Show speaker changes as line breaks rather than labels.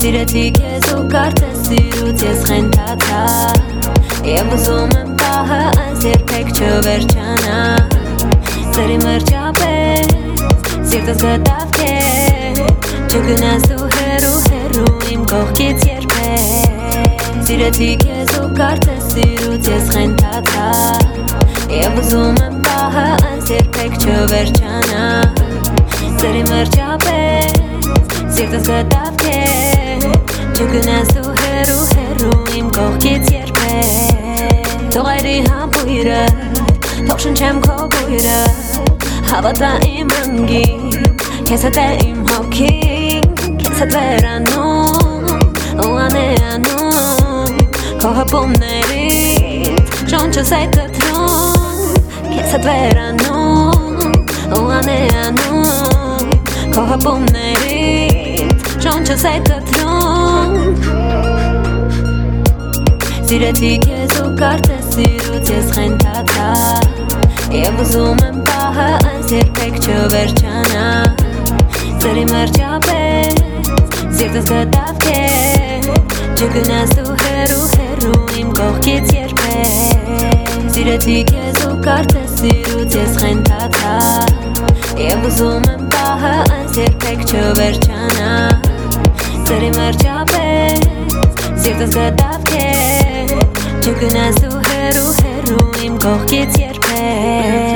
Սիրեցի քեզ ու կարծես սիրուց ես խենթացա Եվ ուզում եմ պահը այս երբեք չվերջանա Սերի մրջապես սիրտս գտավ քեզ Չգնաս դու հեռու իմ կողքից երբեք Սիրեցի քեզ ու կարծես սիրուց ես խենթացա Եվ ուզում եմ պահը այս երբեք չվերջանա Սերի մրջապես Սիրտս գտավ քեզ Չգնաս դու հեռու իմ կողքից երբեք Թող այրի համբույրը Թող շնչեմ քո բույրը Հավատա իմ ընգին Քեզ հետ է իմ հոգին Քեզ հետ վերանում ու անեանում Քո հպումներից շունչս է կտրում Քեզ հետ վերանում ու անեանում Քո հպումներից շունչս է կտրում Սիրեցի քեզ ու կարծես սիրուց ես խենթացա Եվ ուզում եմ պահը այս երբեք չվերջանա Սերի մրջապես սիրտս գտավ քեզ Չգնաս դու հեռու իմ կողքից երբեք Սիրեցի քեզ ու կարծես սիրուց ես խենթացա Եվ ուզում եմ պահը այս երբեք չվերջանա Սերի մրջապես սիրտս գտավ քեզ Չգնաս դու հեռու իմ կողքից երբեք